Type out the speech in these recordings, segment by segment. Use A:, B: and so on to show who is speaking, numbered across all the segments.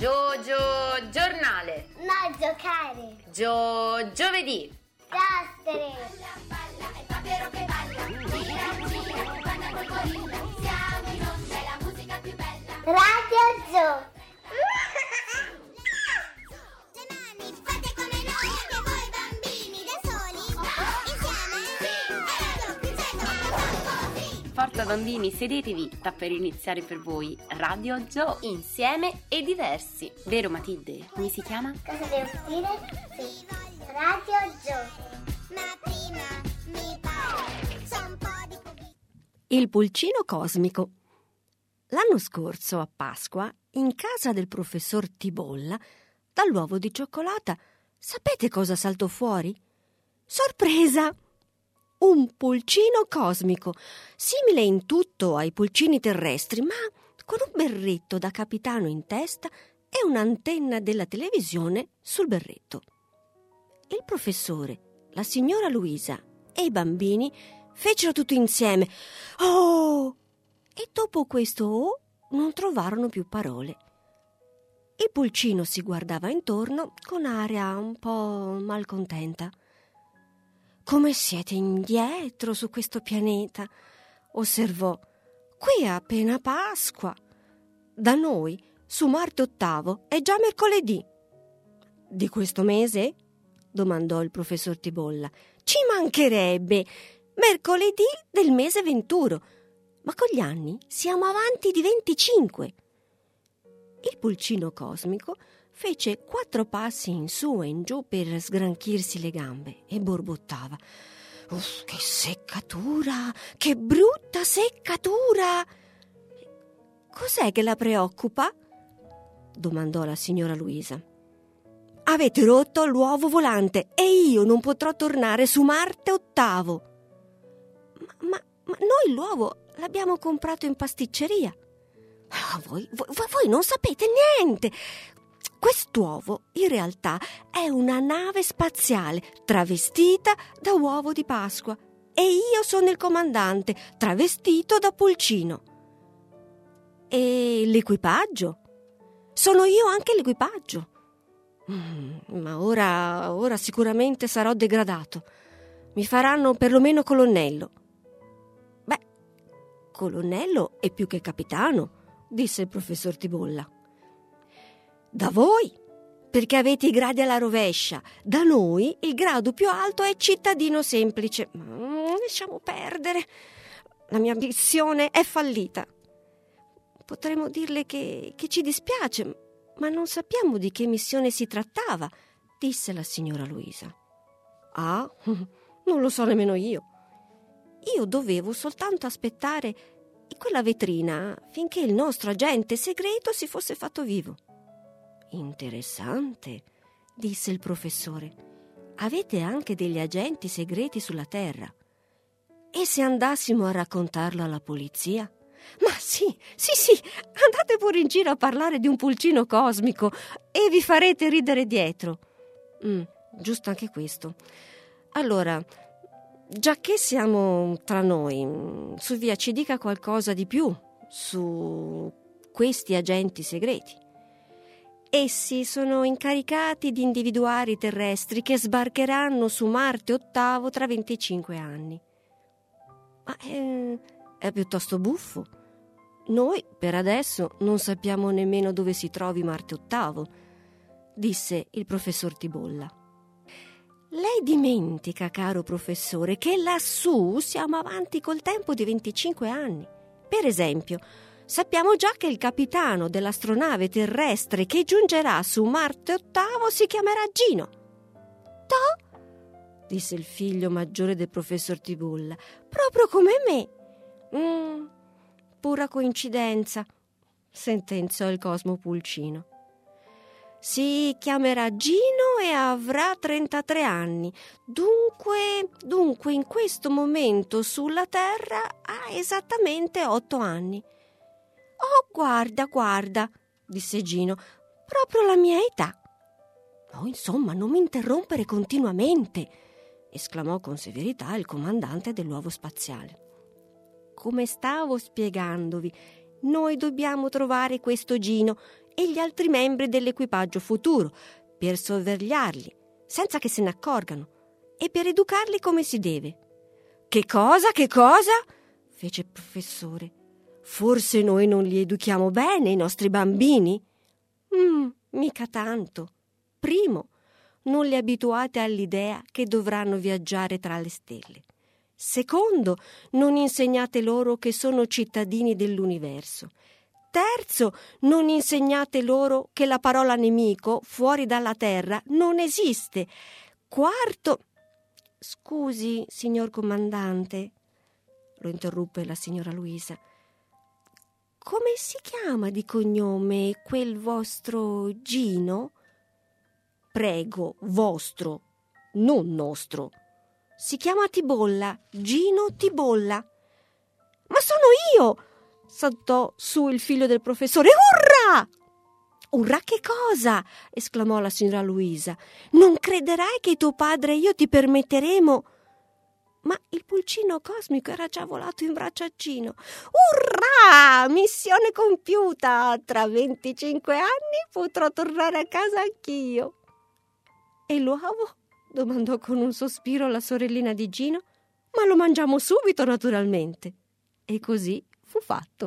A: Giornale.
B: No, giocare.
A: Giovedì.
B: Giostre.
C: Balla, è davvero che balla. Gira, gira, balla col gorilla. Siamo in onda, è la musica più bella.
B: Radio Zoo.
C: Le mani fate come noi, anche voi bambini da soli. Insieme, è Radio Pizzetta.
D: Forza bambini, sedetevi, sta per iniziare per voi Radio Zoo, insieme e diversi. Vero Matilde? Come si chiama?
B: Cosa devo dire? Sì. Radio Zoo.
C: Ma prima mi pare, c'è un po' di cubini.
E: Il pulcino cosmico. L'anno scorso, a Pasqua, in casa del professor Tibolla, dall'uovo di cioccolata, sapete cosa saltò fuori? Sorpresa! Un pulcino cosmico, simile in tutto ai pulcini terrestri, ma con un berretto da capitano in testa e un'antenna della televisione sul berretto. Il professore, la signora Luisa e i bambini fecero tutto insieme «Oh!» e dopo questo «Oh» non trovarono più parole. Il pulcino si guardava intorno con aria un po' malcontenta. «Come siete indietro su questo pianeta?» osservò. «Qui è appena Pasqua. Da noi, su Marte VIII, è già mercoledì». «Di questo mese?» domandò il professor Tibolla. «Ci mancherebbe! Mercoledì del mese 21. Ma con gli anni siamo avanti di 25. Il pulcino cosmico fece 4 passi in su e in giù per sgranchirsi le gambe e borbottava. «Uff, che seccatura! Che brutta seccatura!» «Cos'è che la preoccupa?» domandò la signora Luisa. «Avete rotto l'uovo volante e io non potrò tornare su Marte VIII. Ma noi l'uovo l'abbiamo comprato in pasticceria». Voi non sapete niente. Quest'uovo in realtà è una nave spaziale travestita da uovo di Pasqua e io sono il comandante travestito da pulcino. E l'equipaggio? Sono io anche l'equipaggio. Ma ora sicuramente sarò degradato. Mi faranno perlomeno colonnello. Beh, colonnello è più che capitano, disse il professor Tibolla. Da voi, perché avete i gradi alla rovescia. Da noi il grado più alto è cittadino semplice. Lasciamo perdere. La mia missione è fallita. Potremmo dirle che ci dispiace, ma non sappiamo di che missione si trattava, disse la signora Luisa. Ah, non lo so nemmeno io. Io dovevo soltanto aspettare in quella vetrina finché il nostro agente segreto si fosse fatto vivo. Interessante, disse il professore. Avete anche degli agenti segreti sulla Terra. E se andassimo a raccontarlo alla polizia? Ma sì, andate pure in giro a parlare di un pulcino cosmico e vi farete ridere dietro. Giusto anche questo. Allora, già che siamo tra noi, su via ci dica qualcosa di più su questi agenti segreti. Essi sono incaricati di individuare i terrestri che sbarcheranno su Marte VIII tra 25 anni. Ma è piuttosto buffo. Noi per adesso non sappiamo nemmeno dove si trovi Marte VIII, disse il professor Tibolla. Lei dimentica, caro professore, che lassù siamo avanti col tempo di 25 anni. Per esempio, sappiamo già che il capitano dell'astronave terrestre che giungerà su Marte VIII si chiamerà Gino. «Toh?» disse il figlio maggiore del professor Tibolla. «Proprio come me». Pura coincidenza», sentenziò il Cosmo Pulcino. «Si chiamerà Gino e avrà 33 anni. Dunque in questo momento sulla Terra ha esattamente 8 anni». «Oh, guarda», disse Gino, «proprio la mia età». «Oh, insomma, non mi interrompere continuamente», esclamò con severità il comandante dell'uovo spaziale. «Come stavo spiegandovi, noi dobbiamo trovare questo Gino e gli altri membri dell'equipaggio futuro, per sorvegliarli, senza che se ne accorgano, e per educarli come si deve. Che cosa? Fece il professore. Forse noi non li educhiamo bene, i nostri bambini? Mica tanto. Primo, non li abituate all'idea che dovranno viaggiare tra le stelle. Secondo, non insegnate loro che sono cittadini dell'universo. Terzo, non insegnate loro che la parola nemico fuori dalla Terra non esiste. Quarto, scusi, signor comandante, lo interruppe la signora Luisa. Come si chiama di cognome quel vostro Gino? Prego, vostro, non nostro. Si chiama Tibolla, Gino Tibolla. Ma sono io! Saltò su il figlio del professore. Urrà! Urrà che cosa? Esclamò la signora Luisa. Non crederai che tuo padre e io ti permetteremo? Ma il pulcino cosmico era già volato in braccio a Gino. Urrà! Missione compiuta! Tra 25 anni potrò tornare a casa anch'io. E l'uovo? Domandò con un sospiro la sorellina di Gino. Ma lo mangiamo subito, naturalmente. E così fu fatto.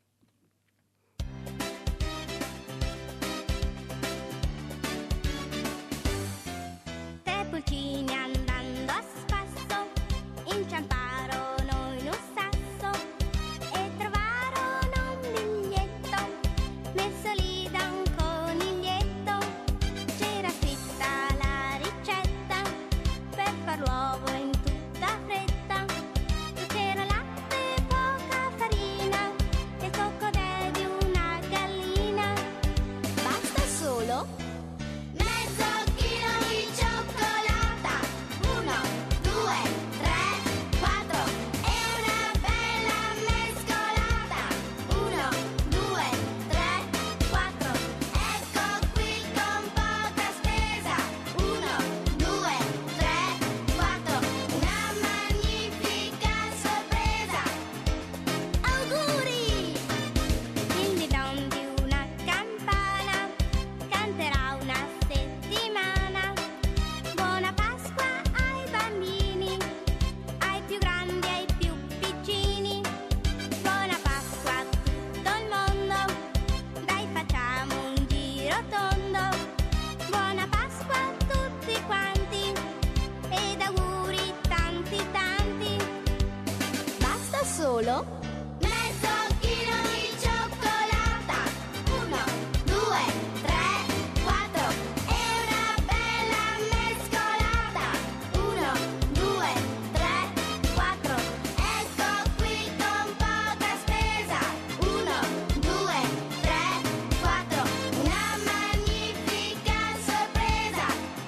C: Tre pulcini andando a spasso inciamparono in un sasso e trovarono un biglietto messo lì da un coniglietto. C'era scritta la ricetta per far l'uovo in tutta fretta. C'era latte, poca farina e il coccodè di una gallina. Basta solo mezzo chilo di cioccolata. 1, 2, 3, 4 e una bella mescolata. 1, 2, 3, 4. Ecco qui con poca spesa. 1, 2, 3, 4. Una magnifica sorpresa. Auguri! Il didon di una campana canterà una settimana. Buona Pasqua ai bambini, ai più grandi e ai più piccini. Buona Pasqua a tutto il mondo, dai facciamo un giro tondo. Buona Pasqua a tutti quanti ed auguri tanti tanti. Basta solo mezzo chilo di cioccolata. 1, 2, 3, 4 e una bella mescolata. 1, 2, 3, 4. Ecco qui con poca spesa. 1, 2, 3, 4. Una magnifica sorpresa.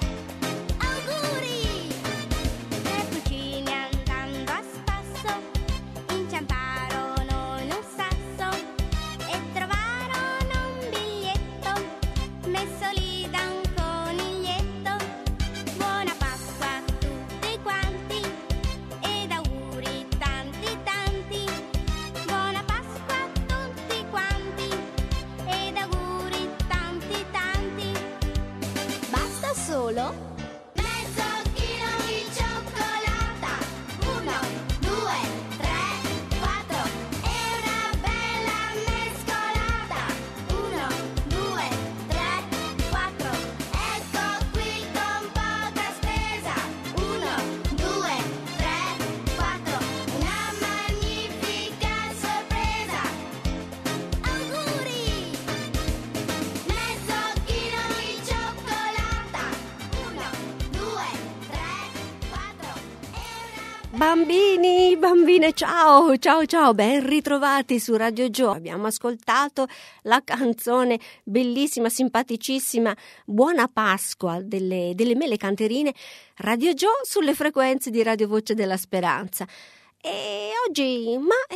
C: Auguri! Tre pulcini andando a spasso inciamparono in un sasso e trovarono un biglietto messo lì da un coniglietto. Buona Pasqua a tutti quanti ed auguri tanti tanti. Buona Pasqua a tutti quanti ed auguri tanti tanti. Basta solo mezzo chilo di cioccolata. 1, 2, 3, 4 e una bella mescolata. 1, 2, 3, 4. Ecco qui con poca spesa. 1, 2, 3, 4. Una magnifica sorpresa. Auguri! Mezzo chilo di cioccolata. 1, 2, 3, 4 e una
E: Bambini, bambine, ciao, ben ritrovati su Radio Gio. Abbiamo ascoltato la canzone bellissima, simpaticissima, Buona Pasqua delle Mele Canterine, Radio Gio sulle frequenze di Radio Voce della Speranza. E oggi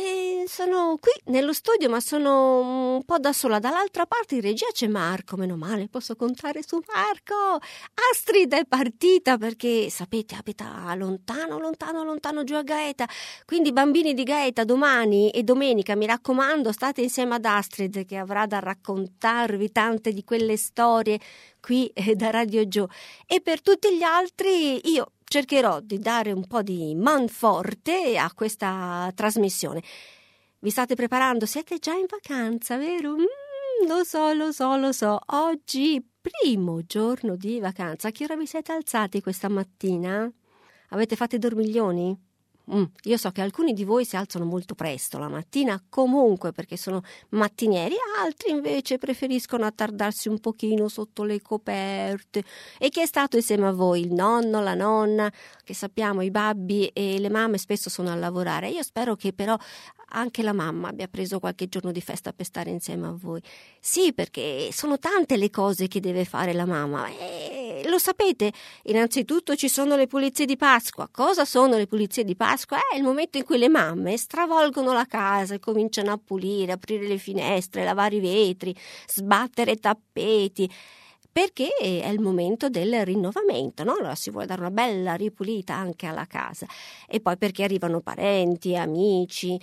E: sono qui nello studio, ma sono un po' da sola. Dall'altra parte in regia c'è Marco, meno male, posso contare su Marco. Astrid è partita perché, sapete, abita lontano giù a Gaeta. Quindi bambini di Gaeta, domani e domenica, mi raccomando, state insieme ad Astrid che avrà da raccontarvi tante di quelle storie qui da Radio Gio. E per tutti gli altri io cercherò di dare un po' di manforte a questa trasmissione. Vi state preparando? Siete già in vacanza, vero? Lo so. Oggi, primo giorno di vacanza. A che ora vi siete alzati questa mattina? Avete fatto i dormiglioni? Io so che alcuni di voi si alzano molto presto la mattina comunque perché sono mattinieri, altri invece preferiscono attardarsi un pochino sotto le coperte. E chi è stato insieme a voi? Il nonno, la nonna? Che sappiamo i babbi e le mamme spesso sono a lavorare. Io spero che però anche la mamma abbia preso qualche giorno di festa per stare insieme a voi. Sì, perché sono tante le cose che deve fare la mamma. Lo sapete, innanzitutto ci sono le pulizie di Pasqua. Cosa sono le pulizie di Pasqua? È il momento in cui le mamme stravolgono la casa e cominciano a pulire, aprire le finestre, lavare i vetri, sbattere tappeti, perché è il momento del rinnovamento, no? Allora si vuole dare una bella ripulita anche alla casa. E poi perché arrivano parenti, amici,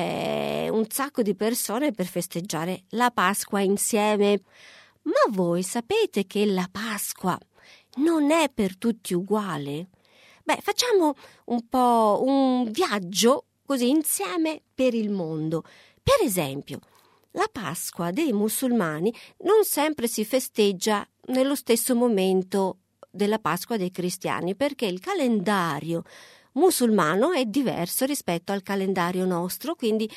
E: un sacco di persone per festeggiare la Pasqua insieme. Ma voi sapete che la Pasqua non è per tutti uguale? Facciamo un po' un viaggio così insieme per il mondo. Per esempio, la Pasqua dei musulmani non sempre si festeggia nello stesso momento della Pasqua dei cristiani, perché il calendario musulmano è diverso rispetto al calendario nostro, quindi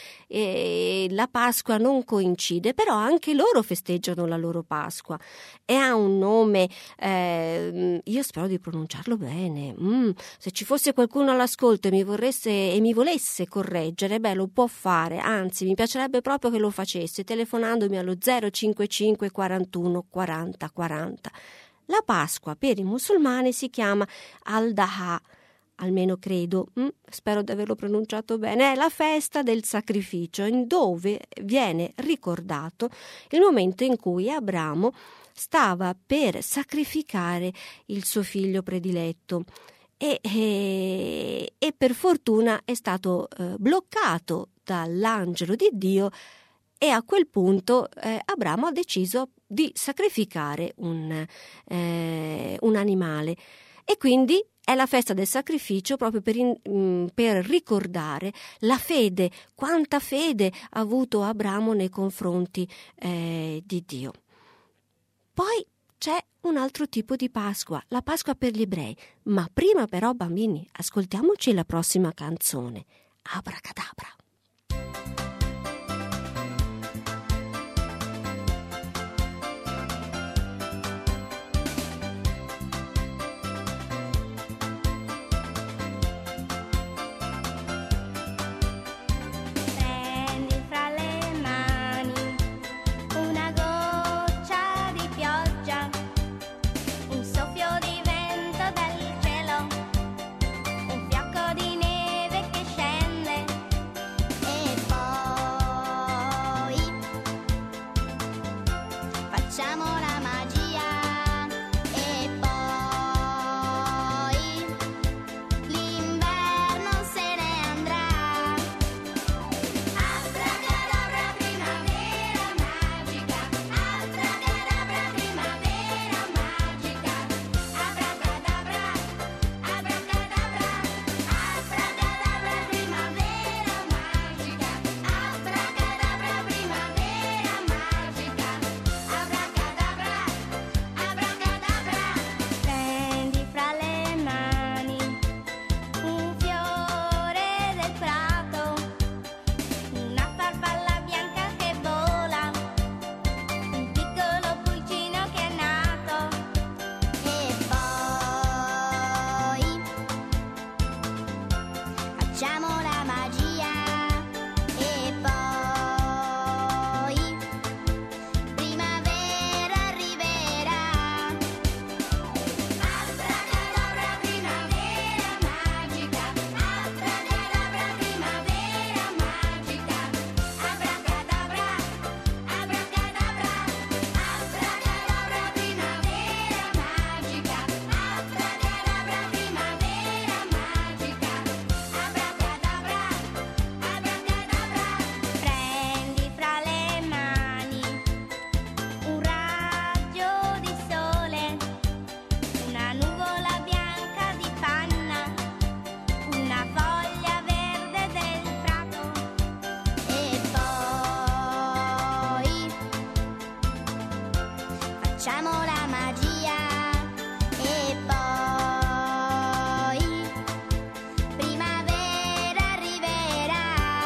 E: la Pasqua non coincide, però anche loro festeggiano la loro Pasqua e ha un nome, io spero di pronunciarlo bene. Se ci fosse qualcuno all'ascolto e mi volesse correggere, lo può fare, anzi mi piacerebbe proprio che lo facesse telefonandomi allo 055 41 40 40. La Pasqua per i musulmani si chiama Al-Daha, almeno credo, spero di averlo pronunciato bene, è la festa del sacrificio, in dove viene ricordato il momento in cui Abramo stava per sacrificare il suo figlio prediletto e per fortuna è stato bloccato dall'angelo di Dio e a quel punto Abramo ha deciso di sacrificare un animale e quindi è la festa del sacrificio proprio per ricordare la fede, quanta fede ha avuto Abramo nei confronti di Dio. Poi c'è un altro tipo di Pasqua, la Pasqua per gli ebrei. Ma prima però, bambini, ascoltiamoci la prossima canzone. Abracadabra.
C: facciamo la magia e poi primavera arriverà.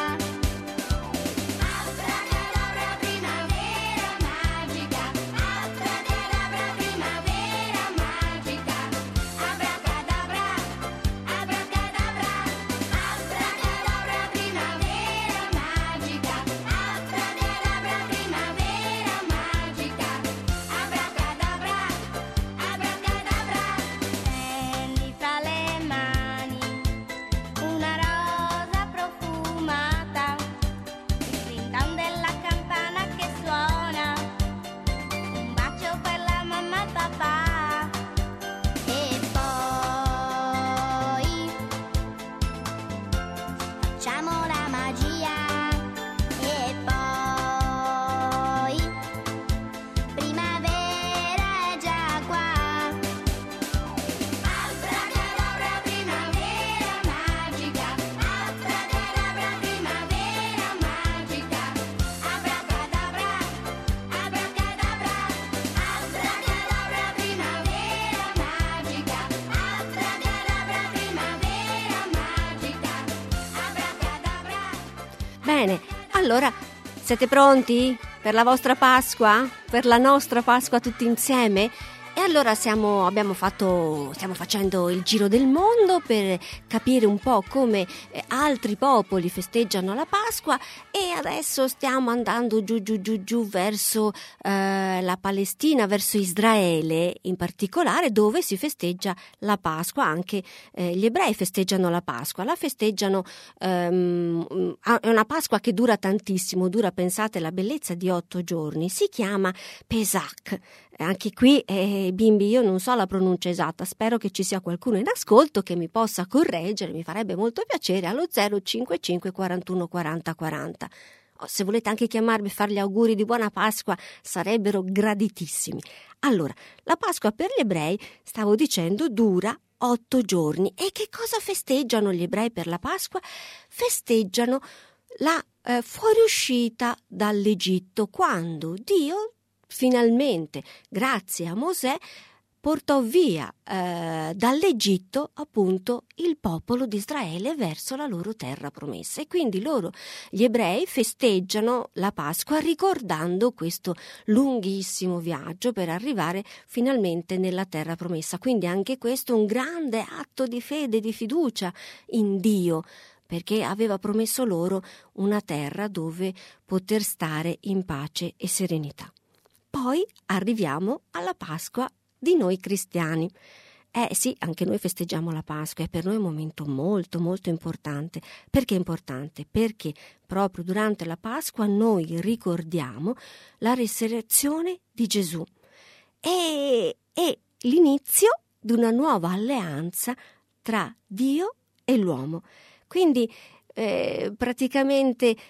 C: Abracadabra, primavera magica. Abracadabra, primavera magica. Abracadabra, abracadabra. Abracadabra, primavera magica. Abracadabra, primavera magica. Abracadabra, abracadabra. Prendi fra le mani una rosa profumata, il rin-tan della campana che suona, un bacio per la mamma e papà. E poi facciamo la magia e poi primavera è già qua. Abracadabra, primavera magica. Abracadabra, primavera magica. Abracadabra, abracadabra. Abracadabra, primavera magica. Abracadabra, primavera magica. Abracadabra.
E: Bene, allora siete pronti per la vostra Pasqua? Per la nostra Pasqua tutti insieme? E allora stiamo facendo il giro del mondo per capire un po' come altri popoli festeggiano la Pasqua, e adesso stiamo andando giù verso la Palestina, verso Israele in particolare, dove si festeggia la Pasqua. Anche gli ebrei festeggiano la Pasqua, la festeggiano, è una Pasqua che dura tantissimo, pensate, la bellezza di 8 giorni, si chiama Pesach. Anche qui, bimbi, io non so la pronuncia esatta, spero che ci sia qualcuno in ascolto che mi possa correggere, mi farebbe molto piacere, allo 055 41 40 40. Se volete anche chiamarmi e fare gli auguri di buona Pasqua, sarebbero graditissimi. Allora, la Pasqua per gli ebrei, stavo dicendo, dura 8 giorni. E che cosa festeggiano gli ebrei per la Pasqua? Festeggiano la fuoriuscita dall'Egitto, quando Dio finalmente, grazie a Mosè, portò via dall'Egitto appunto il popolo di Israele verso la loro terra promessa. E quindi gli ebrei, festeggiano la Pasqua ricordando questo lunghissimo viaggio per arrivare finalmente nella terra promessa. Quindi anche questo è un grande atto di fede, di fiducia in Dio, perché aveva promesso loro una terra dove poter stare in pace e serenità. Poi arriviamo alla Pasqua di noi cristiani. Sì, anche noi festeggiamo la Pasqua, e per noi è un momento molto molto importante. Perché è importante? Perché proprio durante la Pasqua noi ricordiamo la resurrezione di Gesù e l'inizio di una nuova alleanza tra Dio e l'uomo. Quindi praticamente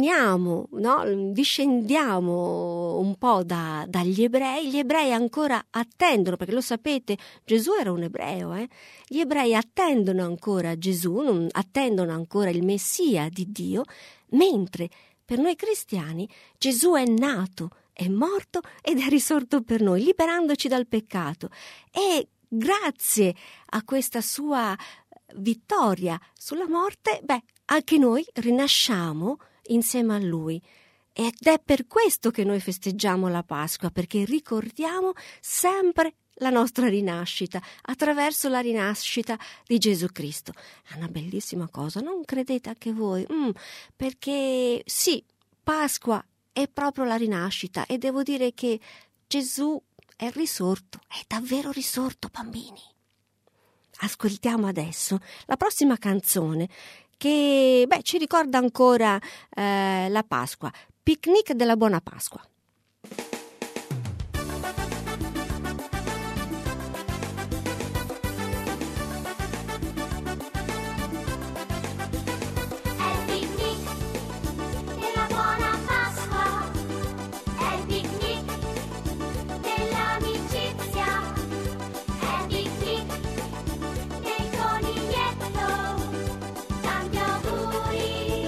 E: discendiamo un po' dagli ebrei. Gli ebrei ancora attendono, perché lo sapete, Gesù era un ebreo, Gli ebrei attendono ancora Gesù, attendono ancora il Messia di Dio, mentre per noi cristiani Gesù è nato, è morto ed è risorto per noi, liberandoci dal peccato. E grazie a questa sua vittoria sulla morte, anche noi rinasciamo insieme a Lui. Ed è per questo che noi festeggiamo la Pasqua, perché ricordiamo sempre la nostra rinascita attraverso la rinascita di Gesù Cristo. È una bellissima cosa, non credete anche voi? Perché sì, Pasqua è proprio la rinascita, e devo dire che Gesù è risorto, è davvero risorto, bambini. Ascoltiamo adesso la prossima canzone che ci ricorda ancora la Pasqua, Picnic della Buona Pasqua.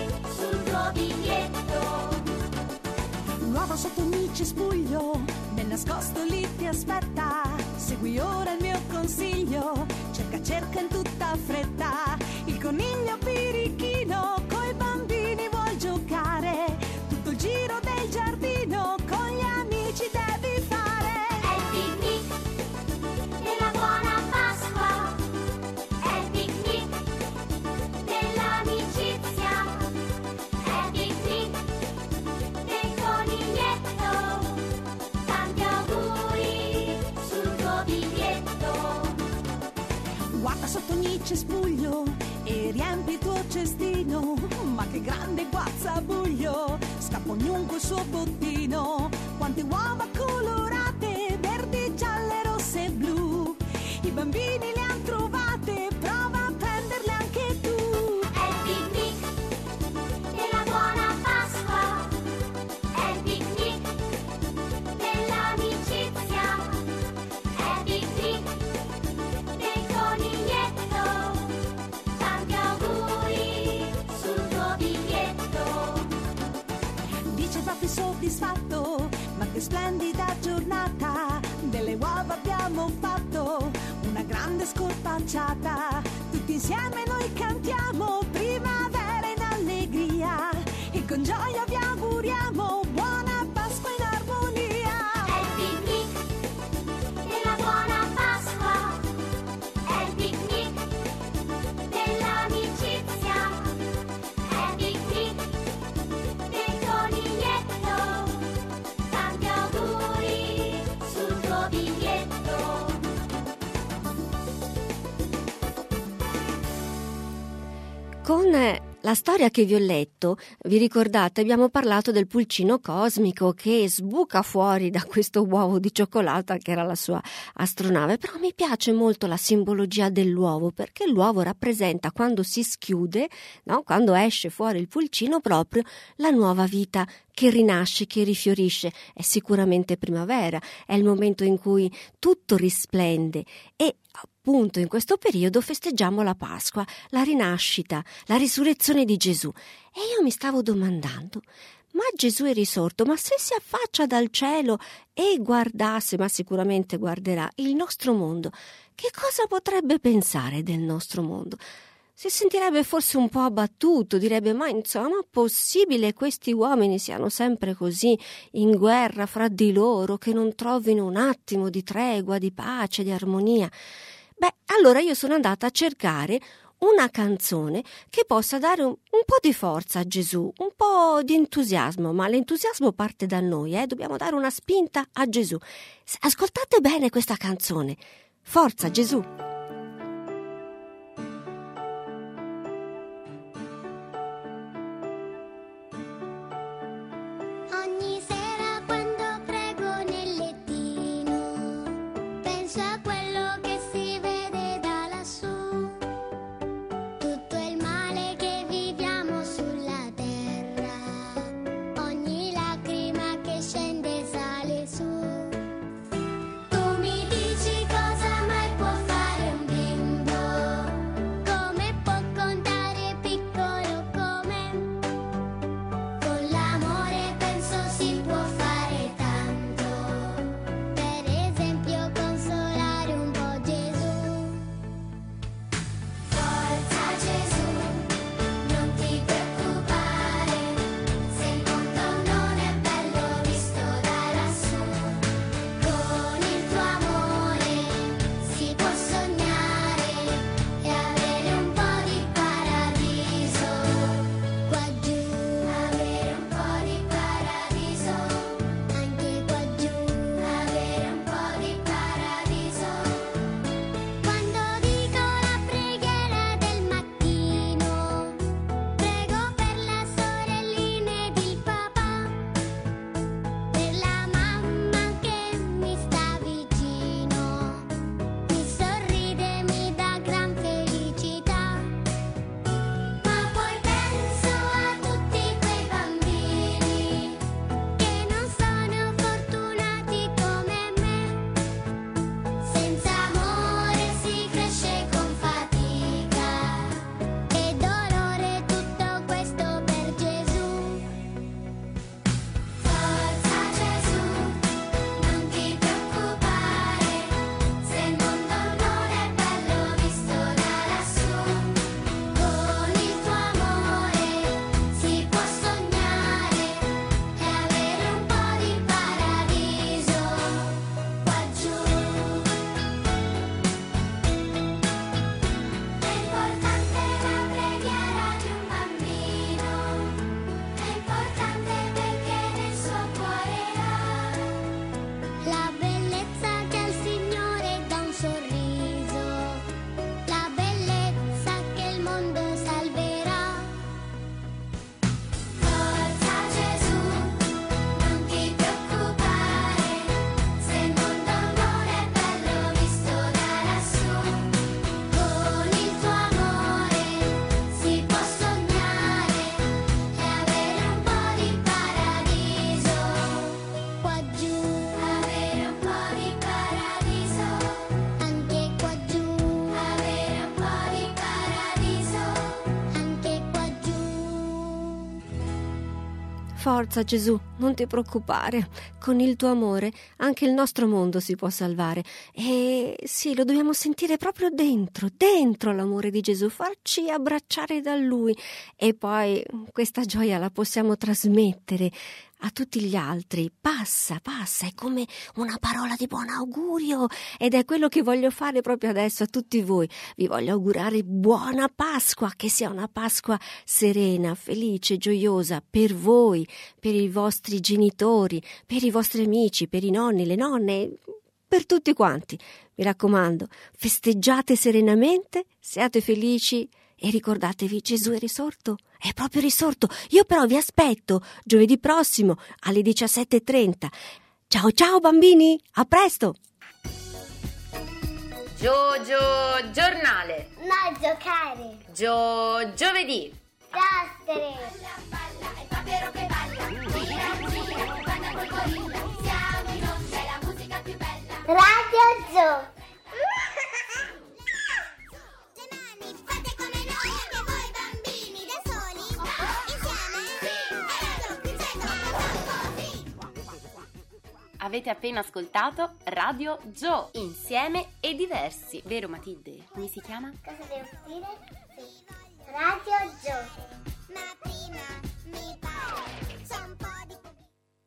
F: Sotto il cespuglio, nella nascosto lì ti aspetta. Segui ora il mio consiglio, cerca in tutta fretta. Il coniglio birichino coi bambini vuol giocare. Tutto il giro del giardino con gli amici devi fare.
C: È il picnic della buona Pasqua, è il picnic dell'amicizia, è il picnic del coniglietto. Tanti auguri sul tuo biglietto.
F: Guarda sotto ogni cespuglio e riempi il tuo cestino. Ma che grande guazzabuglio, scappa ognuno col suo bottino. Quante uova colorate, verdi, gialle, rosse e blu. I bambini le han trovate, prova a prenderle anche tu.
C: È il picnic della buona Pasqua, è il picnic dell'amicizia, è il picnic del coniglietto. Tanti auguri sul tuo biglietto.
F: Dice proprio soddisfatto, ma che splendida giornata. Delle uova abbiamo fatto una grande scorpacciata. Tutti insieme noi cantiamo primavera in allegria e con gioia vi auguriamo buona Pasqua in armonia.
C: È il picnic della buona Pasqua, è il picnic dell'amicizia, è il picnic del coniglietto. Tanti auguri sul tuo biglietto.
E: Con la storia che vi ho letto, vi ricordate, abbiamo parlato del pulcino cosmico che sbuca fuori da questo uovo di cioccolata che era la sua astronave, però mi piace molto la simbologia dell'uovo, perché l'uovo rappresenta quando si schiude, no? Quando esce fuori il pulcino, proprio la nuova vita che rinasce, che rifiorisce. È sicuramente primavera, è il momento in cui tutto risplende e appunto in questo periodo festeggiamo la Pasqua, la rinascita, la risurrezione di Gesù. E io mi stavo domandando, ma Gesù è risorto, ma se si affaccia dal cielo e guardasse, ma sicuramente guarderà, il nostro mondo, che cosa potrebbe pensare del nostro mondo? Si sentirebbe forse un po' abbattuto, direbbe, ma insomma, possibile questi uomini siano sempre così in guerra fra di loro, che non trovino un attimo di tregua, di pace, di armonia? Beh, allora io sono andata a cercare una canzone che possa dare un po' di forza a Gesù, un po' di entusiasmo, ma l'entusiasmo parte da noi, dobbiamo dare una spinta a Gesù. Ascoltate bene questa canzone. Forza Gesù!
C: Ogni sera quando prego nel lettino, penso a quello che si vede da lassù. Tutto il male che viviamo sulla terra, ogni lacrima che scende e sale su. Tu mi dici cosa mai può fare
E: Forza Gesù, non ti preoccupare, con il tuo amore anche il nostro mondo si può salvare. E sì, lo dobbiamo sentire proprio dentro l'amore di Gesù, farci abbracciare da Lui, e poi questa gioia la possiamo trasmettere a tutti gli altri. Passa, è come una parola di buon augurio, ed è quello che voglio fare proprio adesso a tutti voi. Vi voglio augurare buona Pasqua, che sia una Pasqua serena, felice, gioiosa per voi, per i vostri genitori, per i vostri amici, per i nonni, le nonne, per tutti quanti. Mi raccomando, festeggiate serenamente, siate felici e ricordatevi, Gesù è risorto, è proprio risorto. Io però vi aspetto giovedì prossimo alle 17:30. Ciao bambini, a presto!
A: Giornale.
B: No, giocare.
A: Giovedì.
B: Giostre.
C: Balla, è Papiero che balla. Gira, che balla col gorilla. Siamo in onda, è la musica più bella.
B: Radio Gio.
C: Le mani fate come noi, anche voi bambini da soli. Insieme, è Radio Criceto, così.
D: Avete appena ascoltato Radio Gio, insieme e diversi. Vero Matilde? Come si chiama?
B: Cosa devo dire? Sì. Radio Gio.
C: Ma prima mi